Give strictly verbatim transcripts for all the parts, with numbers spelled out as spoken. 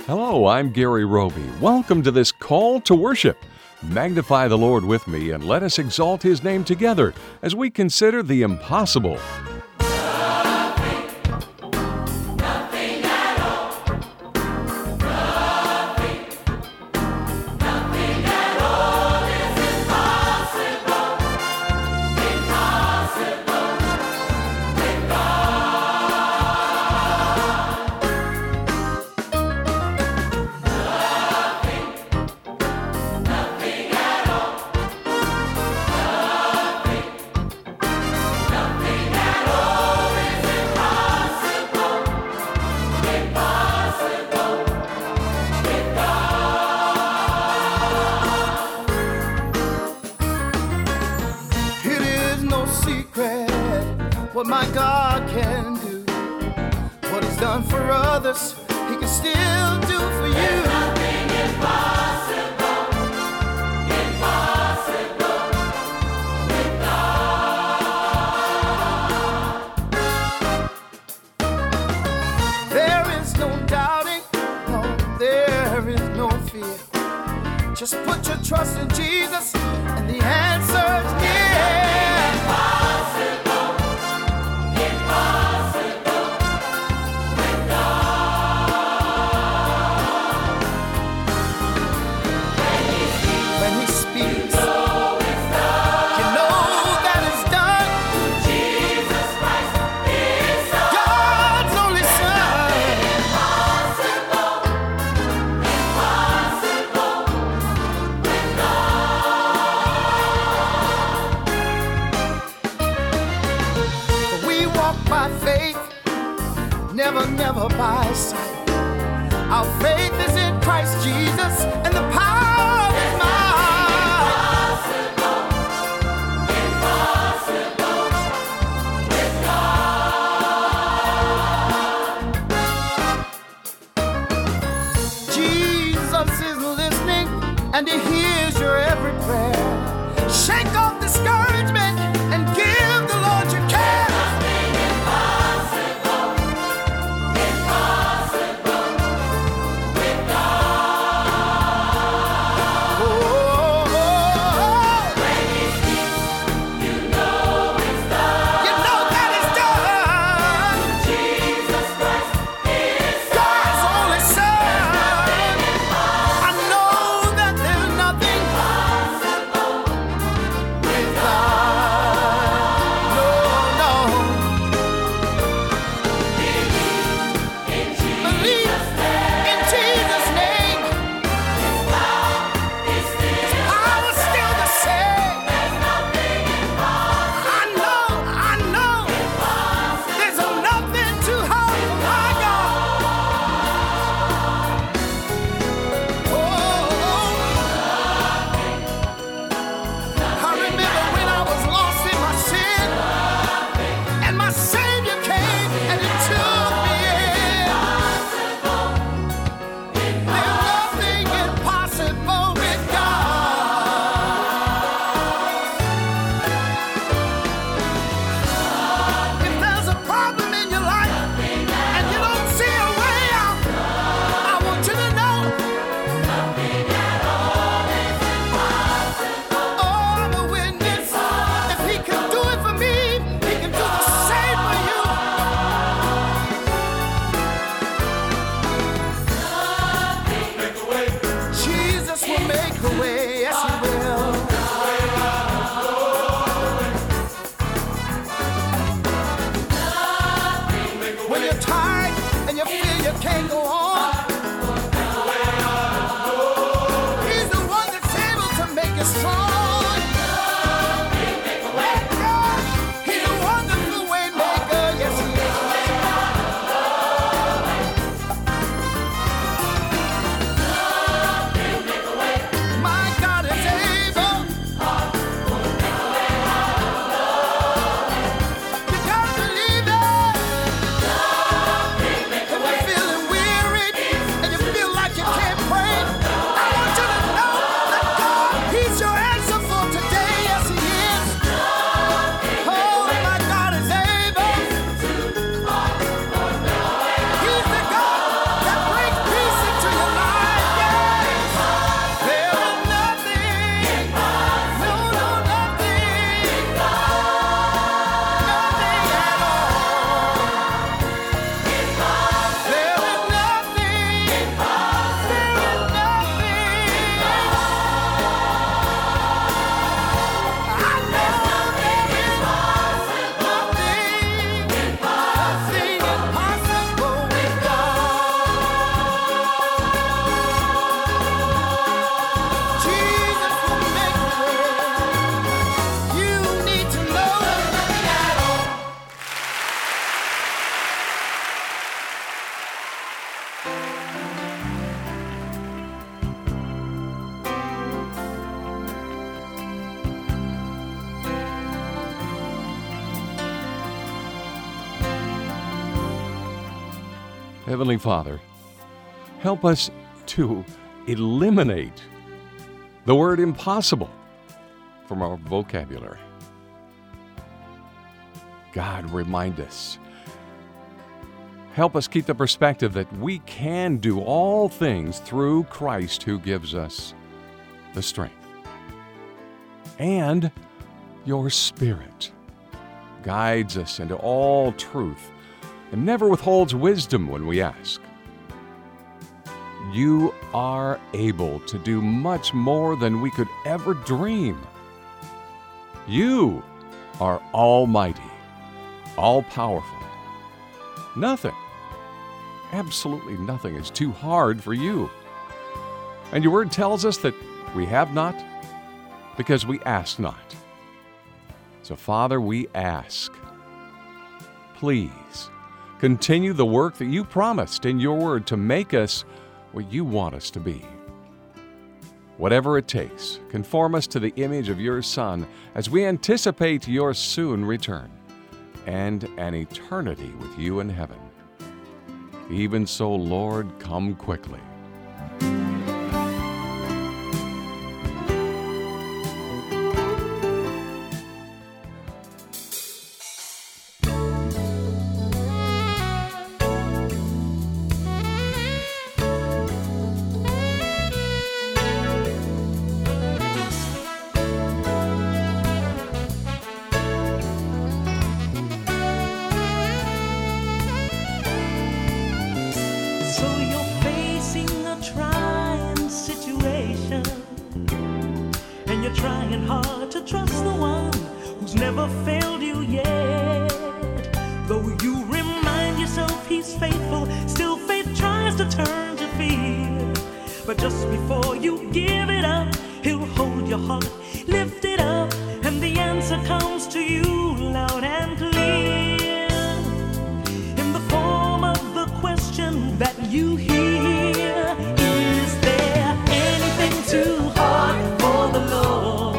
Hello, I'm Gary Roby. Welcome to this call to worship. Magnify the Lord with me and let us exalt His name together as we consider the impossible. What my God can do, what He's done for others, He can still do for you. There's nothing impossible, impossible with God. There is no doubting, no, there is no fear. Just put your trust in Jesus, and the answer's near. Never, never by sight. Our faith is in Christ Jesus, and the power of His might. Impossible, impossible with God. Jesus is listening, and He hears your every prayer. Shake off discouragement and give the Lord your care. Nothing Heavenly Father, help us to eliminate the word impossible from our vocabulary. God, remind us. Help us keep the perspective that we can do all things through Christ who gives us the strength. And your Spirit guides us into all truth and never withholds wisdom when we ask. You are able to do much more than we could ever dream. You are almighty, all-powerful. Nothing, absolutely nothing is too hard for you. And your word tells us that we have not because we ask not. So, Father, we ask, please continue the work that you promised in your word to make us what you want us to be. Whatever it takes, conform us to the image of your Son as we anticipate your soon return and an eternity with you in heaven. Even so, Lord, come quickly. You're trying hard to trust the one who's never failed you yet. Though you remind yourself he's faithful, still faith tries to turn to fear. But just before you give it up, he'll hold your heart, lift it up, and the answer comes to you loud and clear in the form of the question that you hear. Is there anything too hard for the Lord?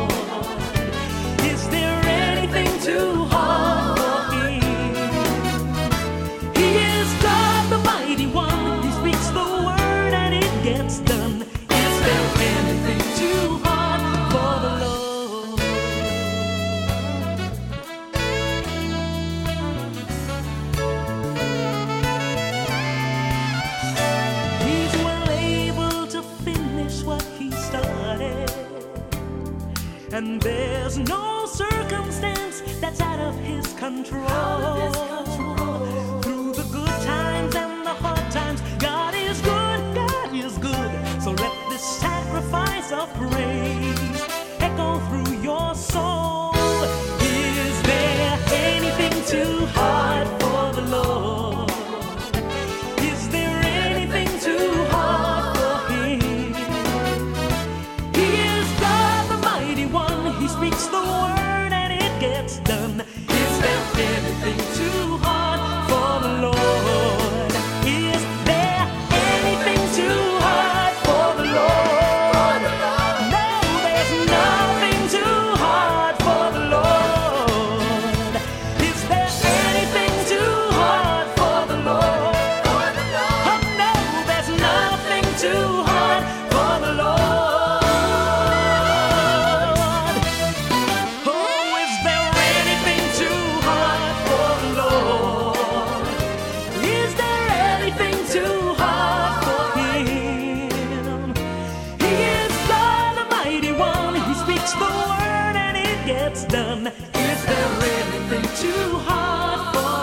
Is there anything too hard for him? He is God, the mighty one. He speaks the word and it gets done. Is there anything too hard for the Lord? He's well able to finish what he started, and there's no circumstance that's out of his control. Through the good times and the hard times, God is good, God is good. So let this sacrifice of praise echo through your soul. Is there anything too hard for the Lord? Is there anything too hard for him? He is God, the mighty one. He speaks the word and it gets done. Is there anything too hard for the Lord? Is there anything too hard for the Lord? No, there's nothing too hard for the Lord. Is there anything too hard for the Lord? Oh, no, there's nothing too hard for the Lord. Oh, is there anything too hard for the Lord? Is there anything too hard for him? He is God, the mighty one. He speaks the word and it gets done. Is there anything too hard for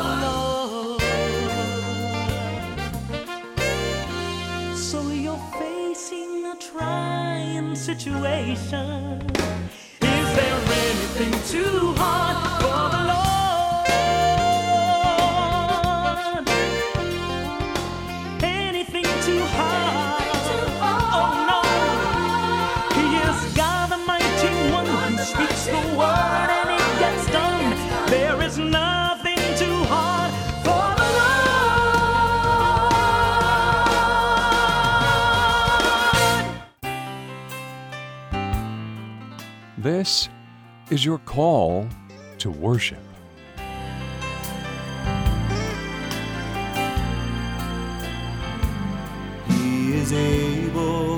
the Lord? So you're facing a trying situation. Is there anything too hard for the Lord? Anything too hard? Oh no. He is God, the mighty one, who speaks the word and it gets done. There is nothing too hard for the Lord. This is your call to worship. is able,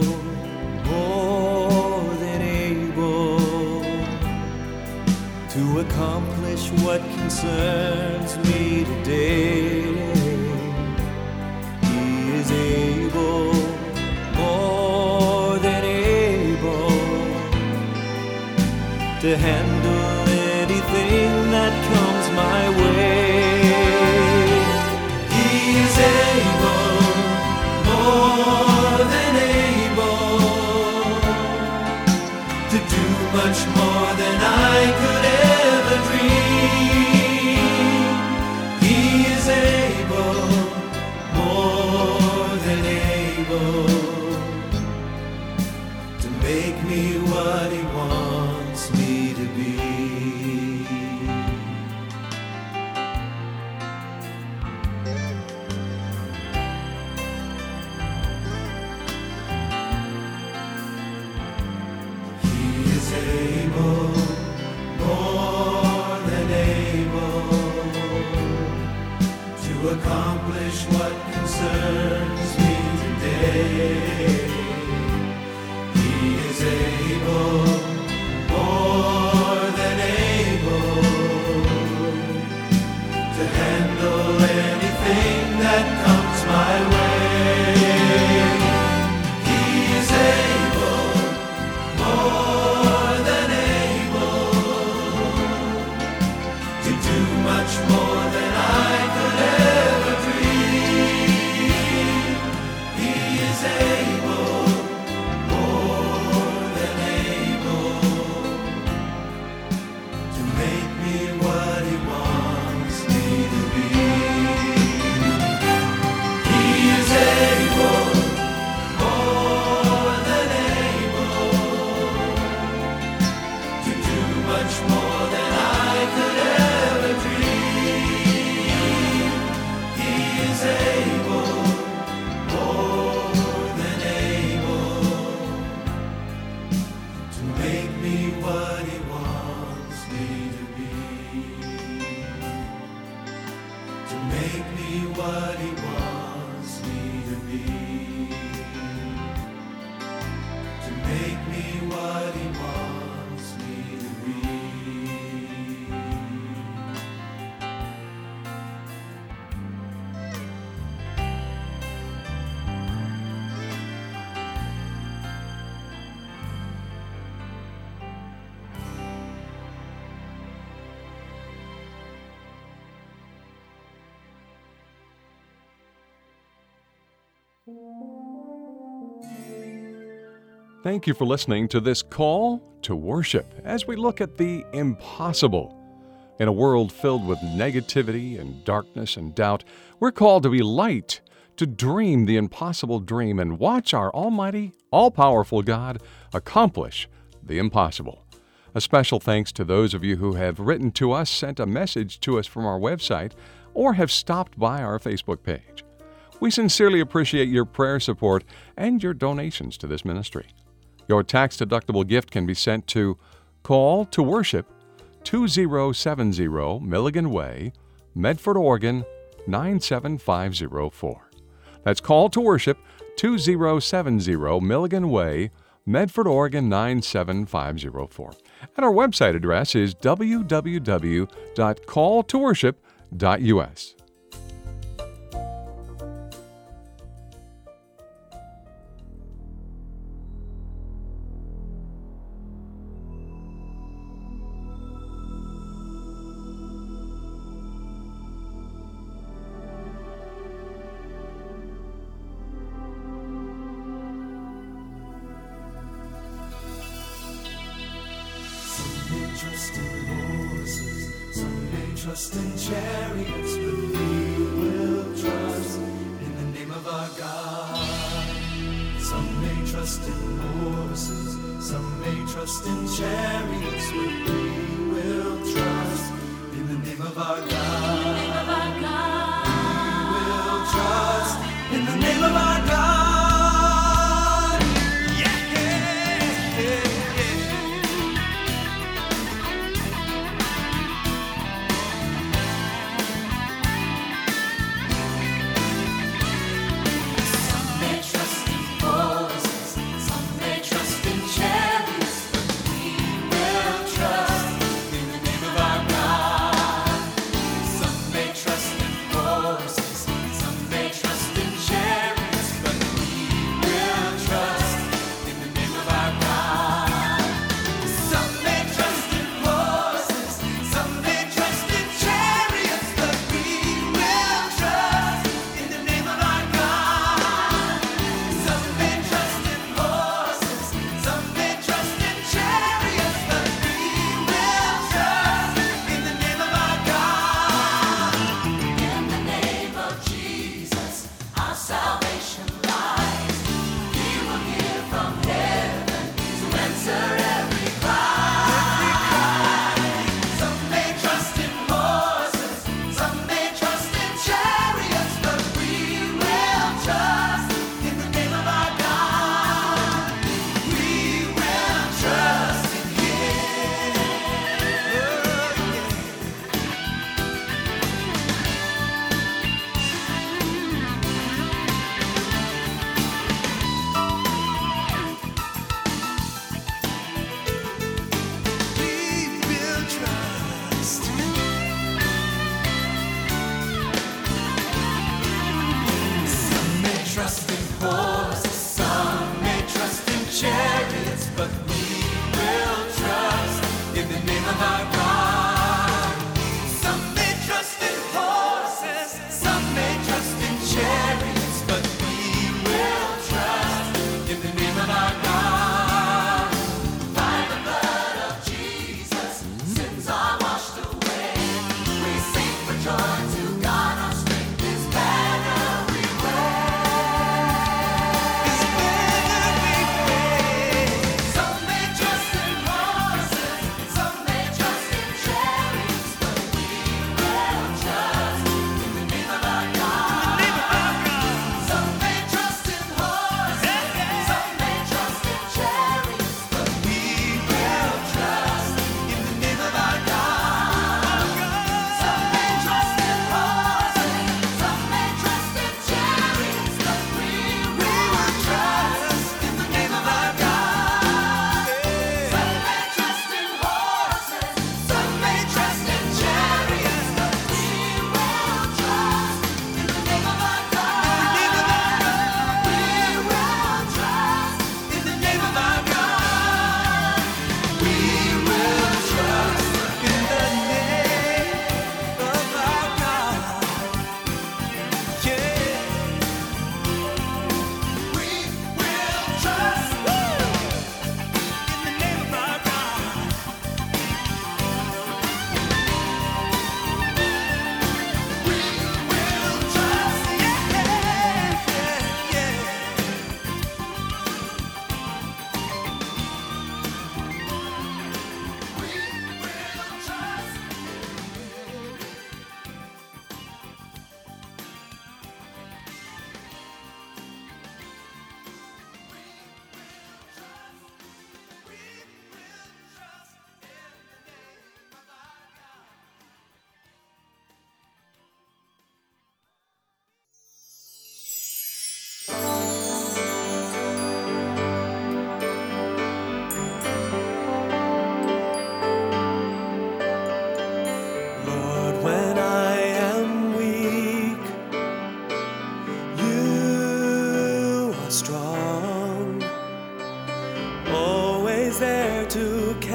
more than able, to accomplish what concerns me today. He is able, more than able, to handle anything that comes my way. He is able, more than able, to do much more than I could ever dream. He is able, more than able, to make me what He wants me to be. He is able, more than able, to accomplish what concerns me today. He is able, more than able, to handle anything that comes my way. He is able, more than able, to do much more than I could ever dream. He is able, more than able, to make me what He wants me to be. He is able, more than able, to do much more than I could ever dream. He is able, more than able, to make me what He wants me to be. To make me what He wants me to be. To make me what He wants me to be. Thank you for listening to this call to worship as we look at the impossible. In a world filled with negativity and darkness and doubt, we're called to be light, to dream the impossible dream and watch our almighty, all-powerful God accomplish the impossible. A special thanks to those of you who have written to us, sent a message to us from our website, or have stopped by our Facebook page. We sincerely appreciate your prayer support and your donations to this ministry. Your tax-deductible gift can be sent to Call to Worship, two zero seven zero Milligan Way, Medford, Oregon, nine seven five zero four. That's Call to Worship, two zero seven zero Milligan Way, Medford, Oregon, nine seven five zero four. And our website address is w w w dot call to worship dot u s. Trust in horses, some may trust in chariots, but we will trust in the name of our God. Some may trust in horses, some may trust in chariots, but we will trust in the name of our God. We will trust in the name of our God. Trust in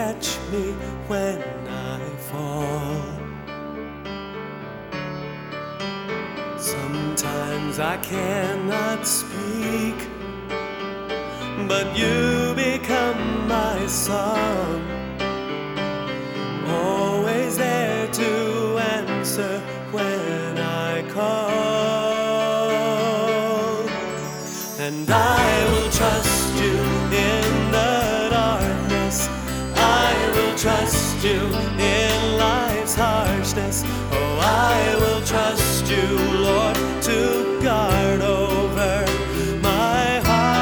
catch me when I fall. Sometimes I cannot speak, but you become my song, always there to answer when I call. And I will trust you in the darkness, I will trust you in life's harshness. Oh, I will trust you, Lord, to guard over my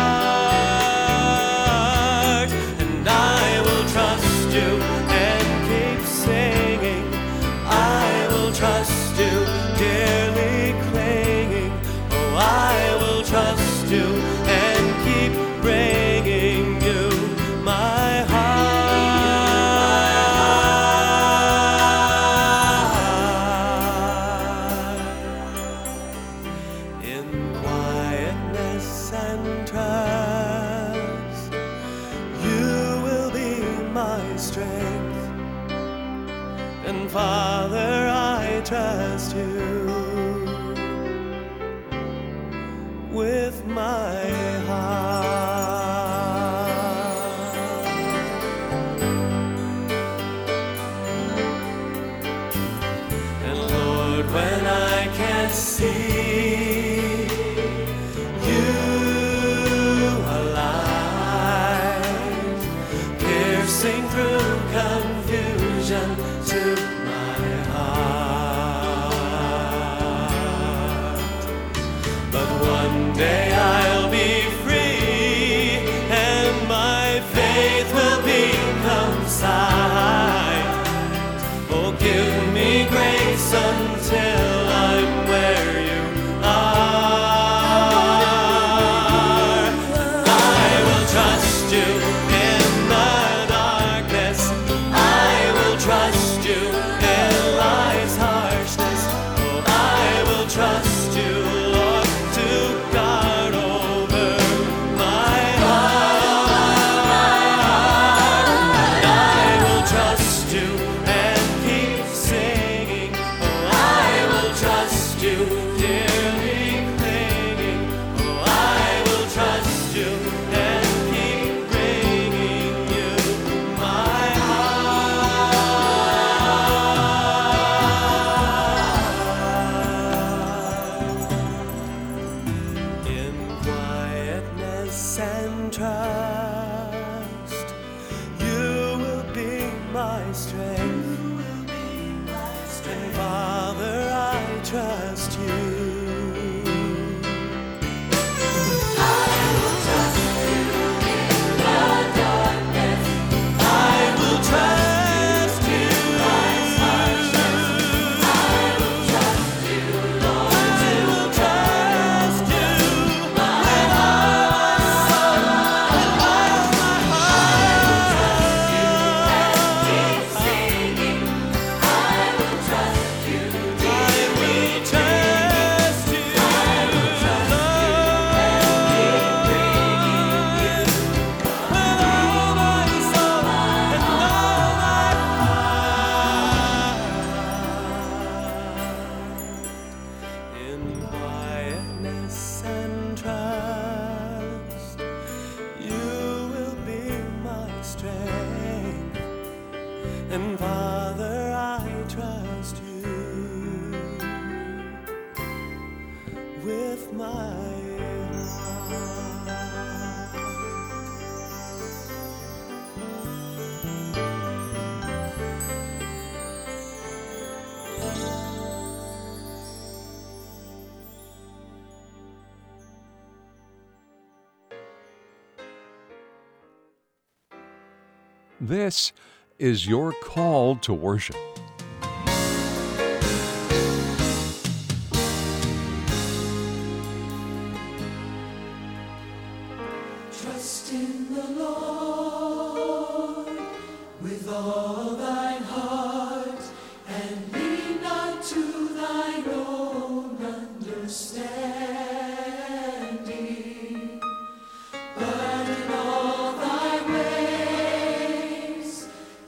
heart. And I will trust you and keep singing, I will trust you, dearly clinging. Oh, I will trust you and keep bringing you my heart. In quietness and trust, you will be my strength. And Father, I trust you with my heart. And Lord, when I can't see you alive, piercing through confusion to my heart. But one day I'll be free, and my faith will become sight. Oh, give me grace until I'm where you are. I will trust you in the darkness, I will trust you in life's harshness. Oh, I will trust you, Lord, to guard over my heart. And I will trust you and keep singing. Oh, I will trust you, dearly clinging. Oh, I will trust you and keep bringing you my heart. In quietness and trust, you will be my strength. And Father, I trust you. I will trust you in the darkness, I will trust you. Life's harshness, I will trust you, Lord. I will trust you with all my soul, with all my heart. Keep singing, I will trust you. I will trust you. I will trust you. Keep bringing you with all my soul and all my heart. In quietness and trust, you will be my strength. And Father, I trust you with my heart. This is your call to worship. Trust in the Lord with all thine heart, and lean not to thine own understanding, but in all thy ways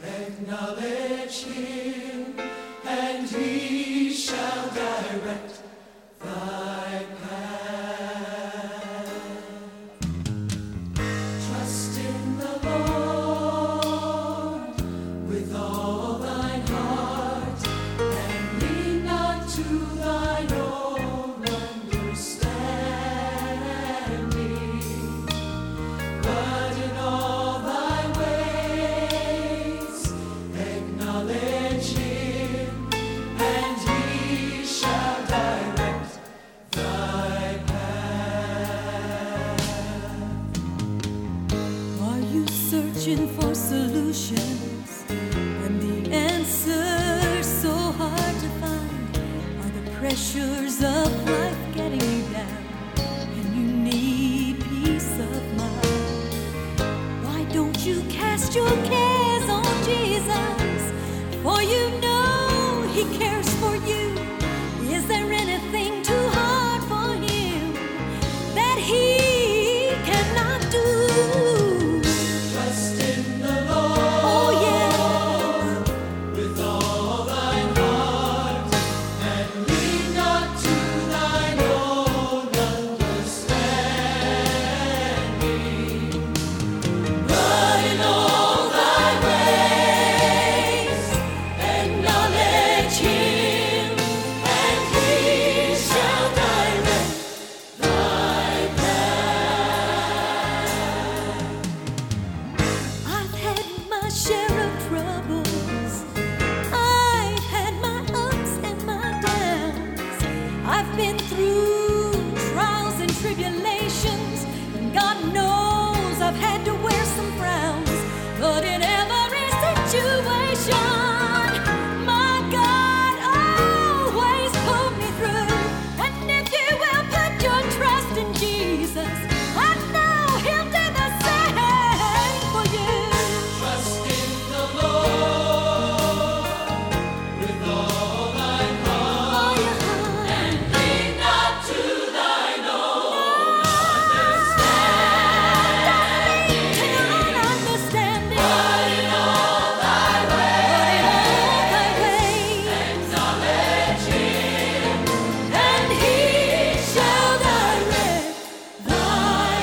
searching for solutions, and the answers so hard to find are the pressures of life getting you down, and you need peace of mind. Why don't you cast your cares on Jesus, for you know He cares for you. Is there anything too hard for Him that He cannot do? Trust in the Lord. Oh yeah. With all thine heart, and lean not to thine own understanding, but in all thy ways acknowledge Him, and He shall direct thy path. I've had my share of troubles. I've had my ups and my downs. I've been through trials and tribulations, and God knows I've had to wear some frowns. But in every situation, my God always pulled me through. And if you will put your trust in Jesus, I know He'll do the same for you. Trust in the Lord with all thine heart, Oh, yeah. and lean not to thine own Understanding. but in all thy ways acknowledge Him, And He shall direct thy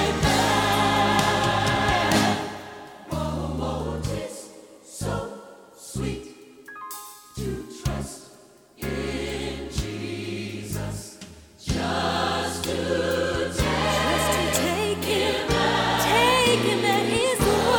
path. oh, 'tis so sweet to trust in Jesus, just to Just to take take Him, take Him at His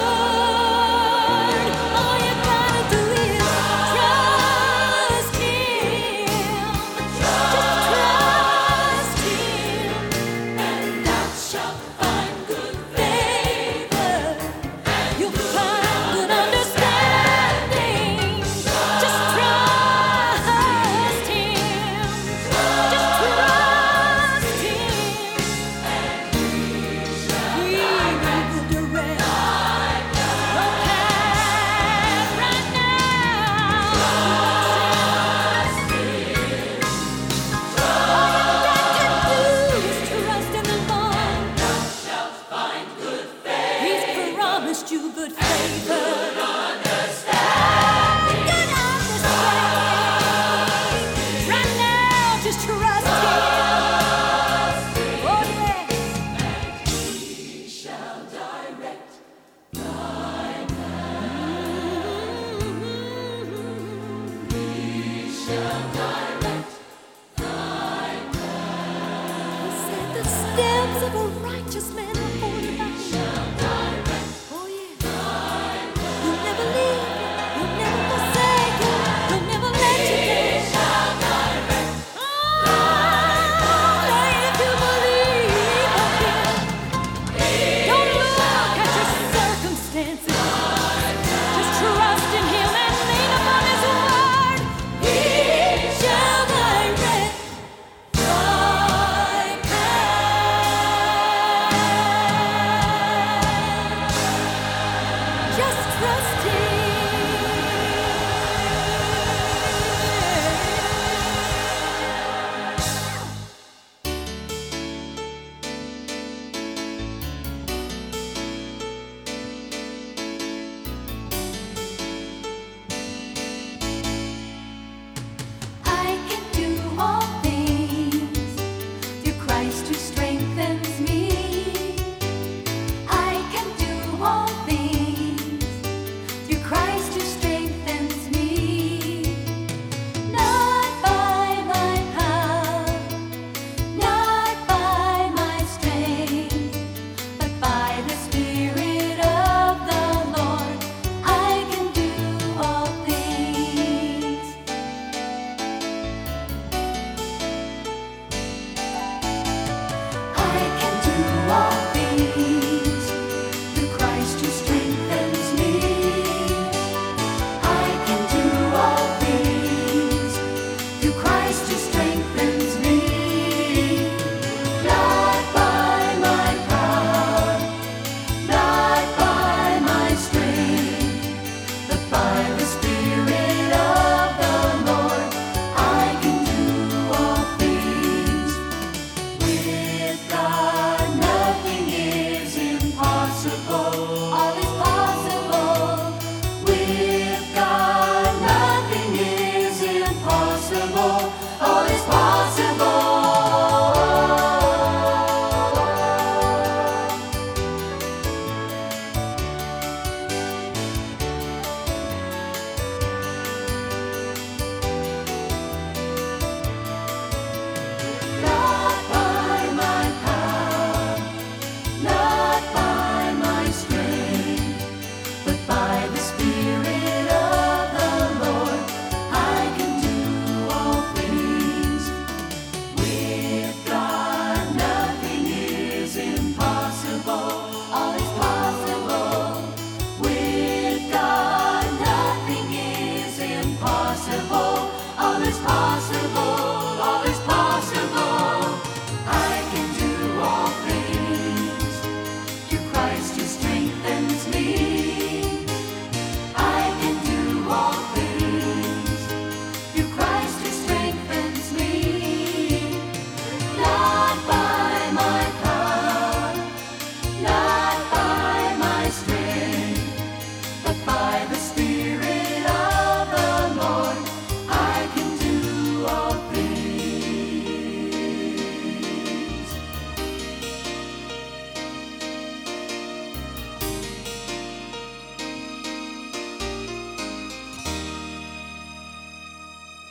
word. All you gotta do is trust Him. Just trust Him, and thou shalt find good favor. You'll find good understanding. Just trust Him. Just trust Him. He will direct your path right now. All you got to do is trust in the Lord. He's promised you good favor. Good understanding. Right now, just trust Him. Oh yeah. shall direct He said the steps of a righteous man are ordered by Him. Oh yeah.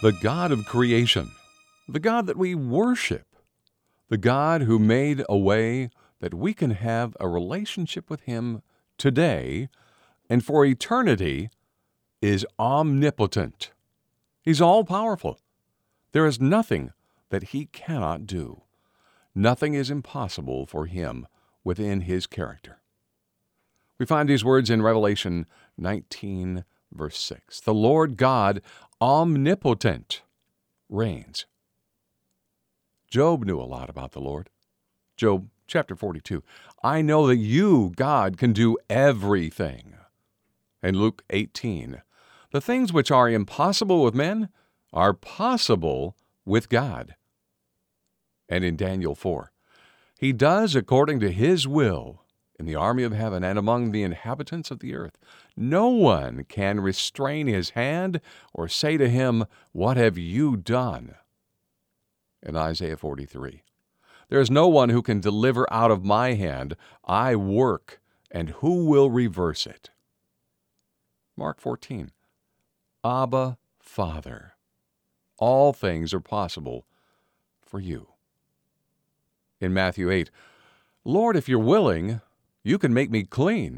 the God of creation, the God that we worship, the God who made a way that we can have a relationship with Him today and for eternity, is omnipotent. He's all-powerful. There is nothing that He cannot do. Nothing is impossible for Him within His character. We find these words in Revelation nineteen, verse six. The Lord God, omnipotent, reigns. Job knew a lot about the Lord. Job chapter forty-two. I know that you, God, can do everything. And Luke eighteen. The things which are impossible with men are possible with God. And in Daniel four. He does according to His will in the army of heaven and among the inhabitants of the earth. No one can restrain His hand or say to Him, what have you done? In Isaiah forty-three. There is no one who can deliver out of my hand. I work, and who will reverse it? Mark fourteen. Abba, Father, all things are possible for you. In Matthew eight, Lord, if you're willing, you can make me clean.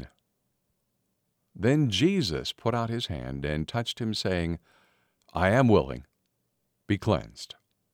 Then Jesus put out His hand and touched him, saying, I am willing, be cleansed.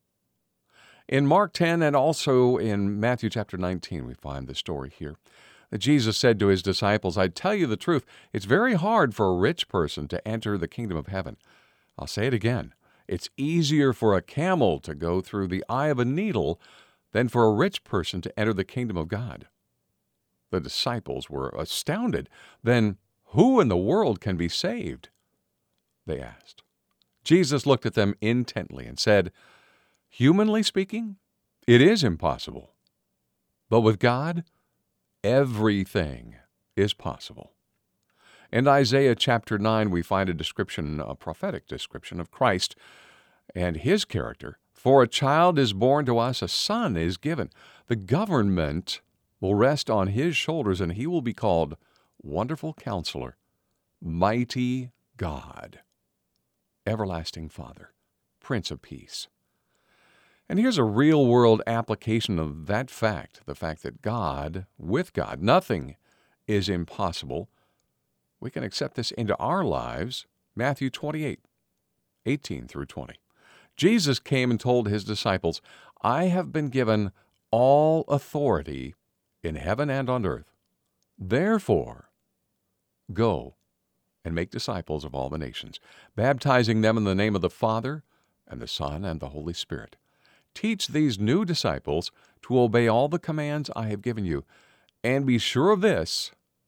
In Mark ten and also in Matthew chapter nineteen, we find the story here. That Jesus said to His disciples, I tell you the truth, it's very hard for a rich person to enter the kingdom of heaven. I'll say it again. It's easier for a camel to go through the eye of a needle than for a rich person to enter the kingdom of God. The disciples were astounded. Then who in the world can be saved? They asked. Jesus looked at them intently and said, humanly speaking, it is impossible. But with God, everything is possible. In Isaiah chapter nine, we find a description, a prophetic description of Christ and His character. For a child is born to us, a son is given. The government will rest on His shoulders, and He will be called Wonderful Counselor, Mighty God, Everlasting Father, Prince of Peace. And here's a real-world application of that fact, the fact that God, with God, nothing is impossible. We can accept this into our lives. Matthew twenty-eight, eighteen through twenty. Jesus came and told His disciples, I have been given all authority in heaven and on earth. Therefore, go and make disciples of all the nations, baptizing them in the name of the Father and the Son and the Holy Spirit. Teach these new disciples to obey all the commands I have given you, and be sure of this,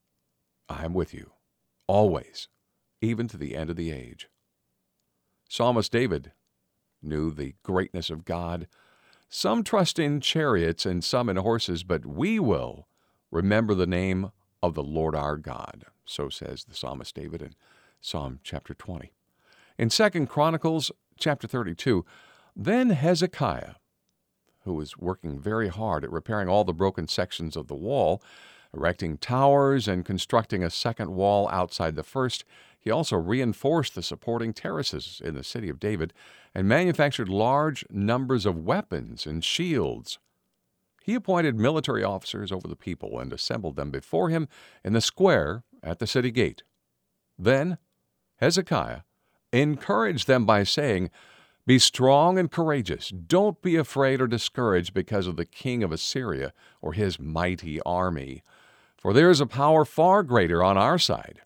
I am with you, always, even to the end of the age. Psalmist David knew the greatness of God. Some trust in chariots and some in horses, but we will remember the name of the Lord our God. So says the psalmist David in Psalm chapter twenty. In Second Chronicles chapter thirty-two, then Hezekiah, who was working very hard at repairing all the broken sections of the wall, erecting towers and constructing a second wall outside the first, he also reinforced the supporting terraces in the city of David and manufactured large numbers of weapons and shields. He appointed military officers over the people and assembled them before him in the square at the city gate. Then Hezekiah encouraged them by saying, be strong and courageous. Don't be afraid or discouraged because of the king of Assyria or his mighty army, for there is a power far greater on our side.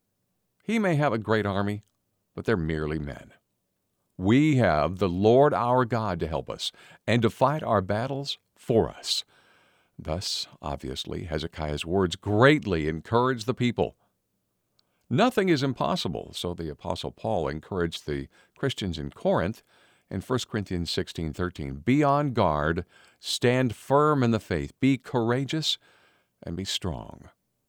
He may have a great army, but they're merely men. We have the Lord our God to help us and to fight our battles for us. Thus, obviously, Hezekiah's words greatly encouraged the people. Nothing is impossible, so the Apostle Paul encouraged the Christians in Corinth in First Corinthians sixteen thirteen. Be on guard, stand firm in the faith, be courageous, and be strong.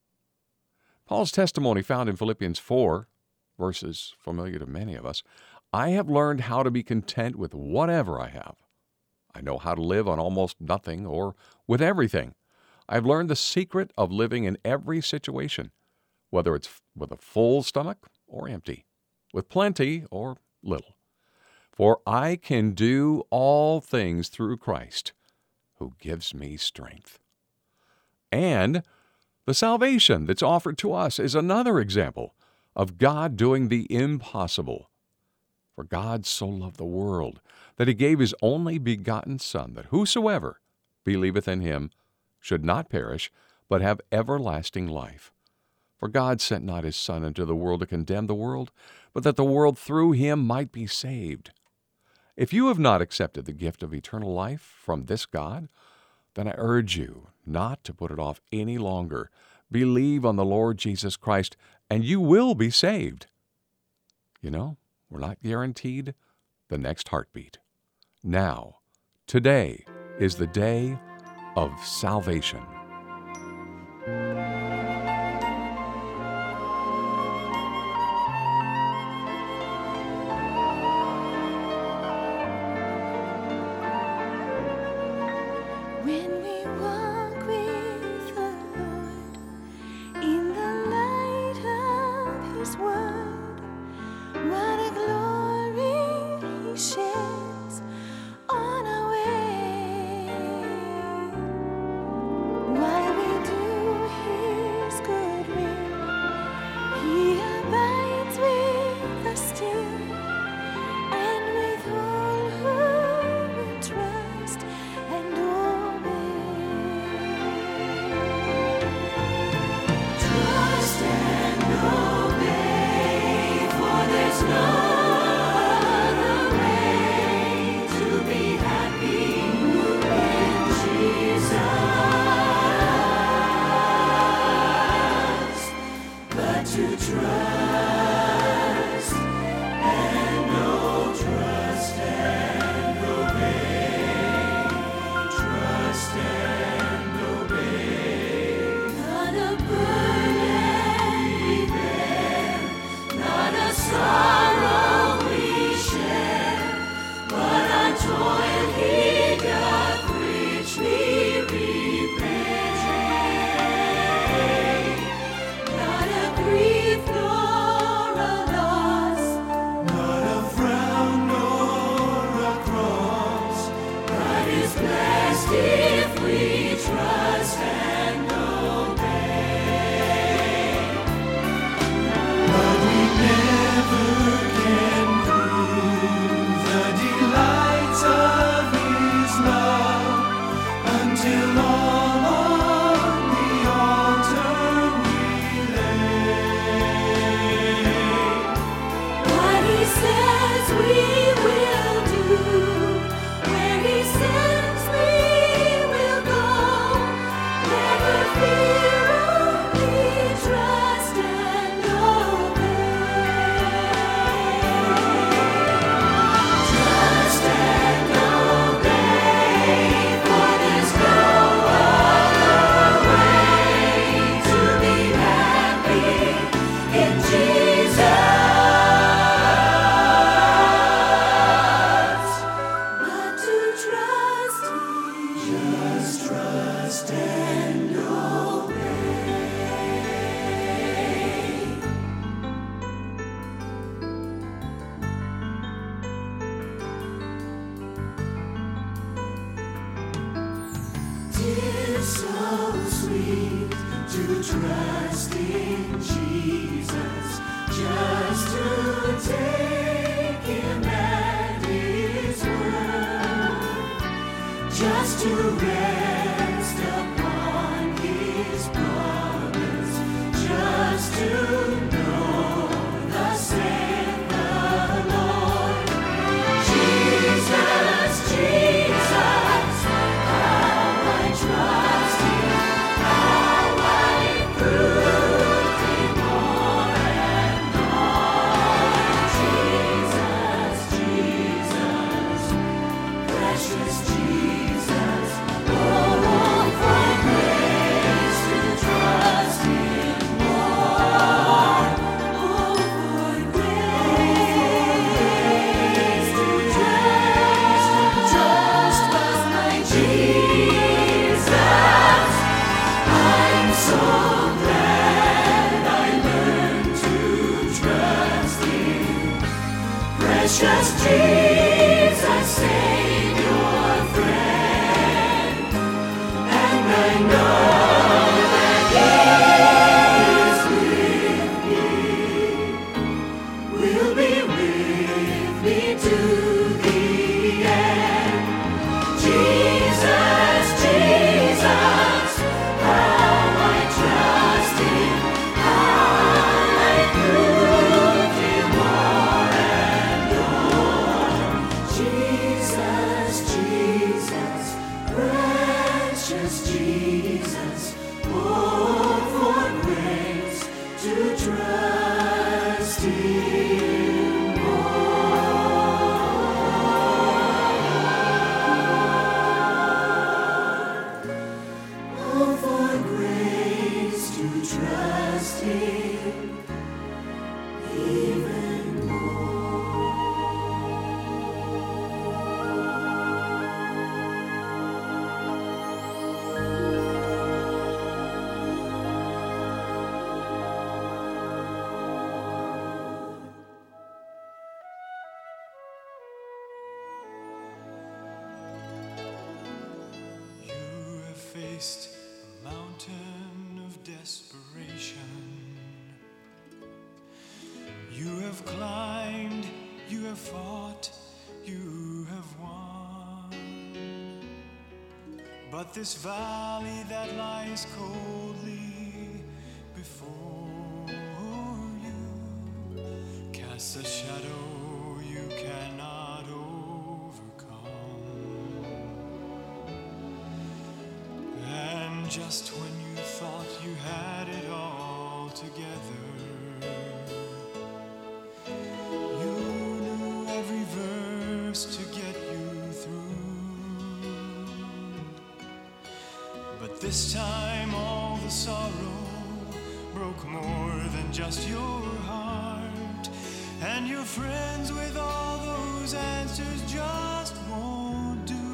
Paul's testimony found in Philippians four, verses familiar to many of us. I have learned how to be content with whatever I have. I know how to live on almost nothing or with everything. I've learned the secret of living in every situation, whether it's with a full stomach or empty, with plenty or little. For I can do all things through Christ, who gives me strength. And the salvation that's offered to us is another example of God doing the impossible. For God so loved the world that he gave his only begotten Son, that whosoever believeth in him should not perish, but have everlasting life. For God sent not his Son into the world to condemn the world, but that the world through him might be saved. If you have not accepted the gift of eternal life from this God, then I urge you not to put it off any longer. Believe on the Lord Jesus Christ, and you will be saved. You know, we're not guaranteed the next heartbeat. Now, today is the day of salvation. When we walk with the Lord in the light of His Word, what a glory He sheds on our way. While we do His good will, He abides with us still, and with all who will trust and trust and obey, for there's no other way to be happy in Jesus, but to trust and know, trust and obey, trust and obey. Not a burden we bear, not a sorrow we share, but our toil He doth richly repay. Not a grief nor a loss, Not a frown nor a cross, but is blessed if we trust and obey. but we never can prove the delights of His love until all on the altar we lay. What He says we will do, where He sends we will go. Never fear, only trust and obey. Trust and obey, for there's no other way to be happy in Jesus, but to trust Him. Just trust and obey. Tis so sweet to trust in Jesus, just to take Him at His word, just to rest upon His promise, just to know thus saith the Lord. Jesus, Jesus, how I trust Him, how I prove Him more and more. Jesus, Jesus, precious Jesus, oh, for grace to trust Him more. Oh, for grace to trust, trust my Jesus. I'm so glad I learned to trust Him, precious Jesus. faced a mountain of desperation. You have climbed, you have fought, you have won. But this valley that lies coldly before you casts a shadow you cannot overcome. And just when you thought you had it all together, you knew every verse to get you through. But this time all the sorrow broke more than just your heart, and your friends with all those answers just won't do.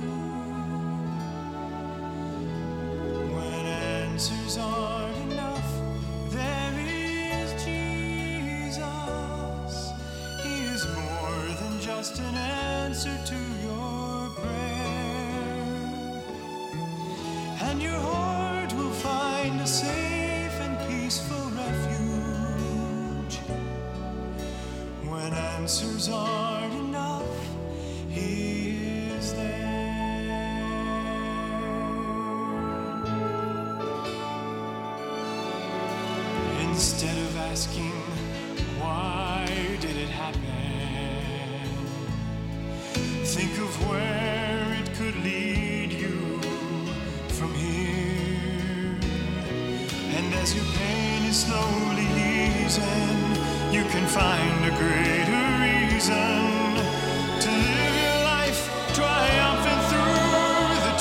When answers aren't enough, there is Jesus. He is more than just an answer to your prayer, and your heart will find a safe and peaceful refuge. When answers aren't enough, He is there. Instead of asking, why did it happen? Think of where it could lead you from here. And as your pain is slowly easing, you can find a greater reason to live your life triumphant through the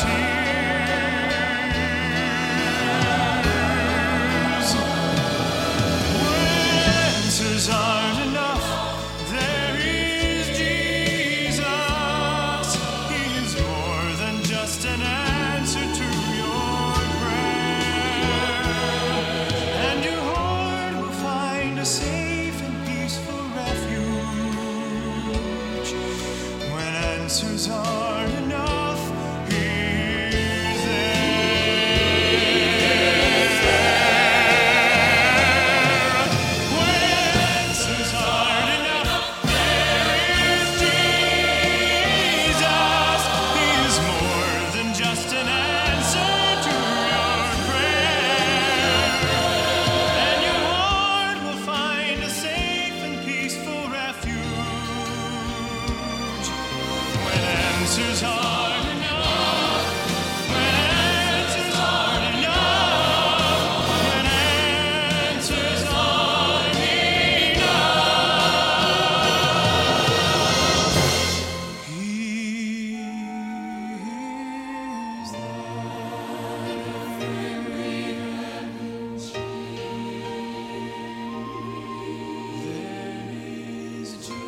tears. When answers aren't enough, there is Jesus. He is more than just an answer to your prayer, and your heart will find a safe and peaceful refuge. When answers aren't enough, He's there. When answers aren't enough, there is Jesus. He is more than just an answer to your prayer, and your heart will find a safe and peaceful refuge. When answers aren't enough, when answers aren't enough, when answers aren't enough, He is there. There is Jesus.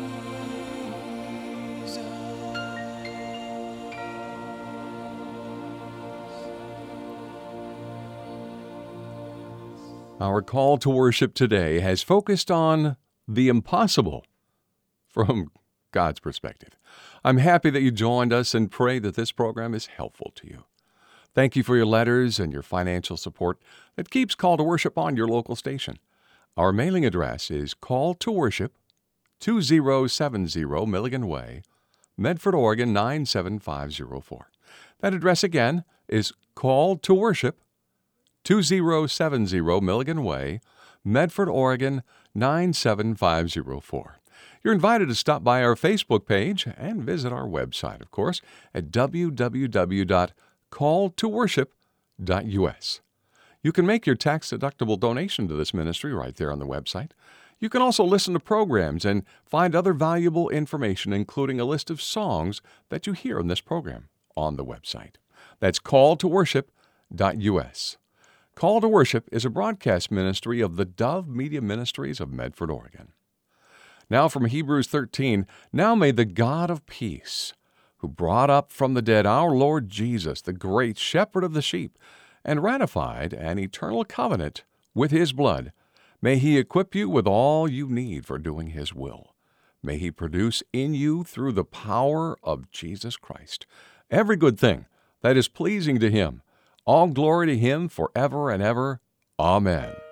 Our call to worship today has focused on the impossible from God's perspective. I'm happy that you joined us and pray that this program is helpful to you. Thank you for your letters and your financial support that keeps Call to Worship on your local station. Our mailing address is Call to Worship, two zero seven zero Milligan Way, Medford, Oregon nine seven five zero four. That address again is Call to Worship, two zero seven zero Milligan Way, Medford, Oregon nine seven five zero four. You're invited to stop by our Facebook page and visit our website, of course, at w w w dot call to worship dot u s. You can make your tax-deductible donation to this ministry right there on the website. You can also listen to programs and find other valuable information, including a list of songs that you hear in this program on the website. That's call to worship dot u s. Call to Worship is a broadcast ministry of the Dove Media Ministries of Medford, Oregon. Now from Hebrews thirteen, now may the God of peace, who brought up from the dead our Lord Jesus, the great shepherd of the sheep, and ratified an eternal covenant with his blood, may he equip you with all you need for doing his will. May he produce in you, through the power of Jesus Christ, every good thing that is pleasing to him, All glory to Him forever and ever. Amen.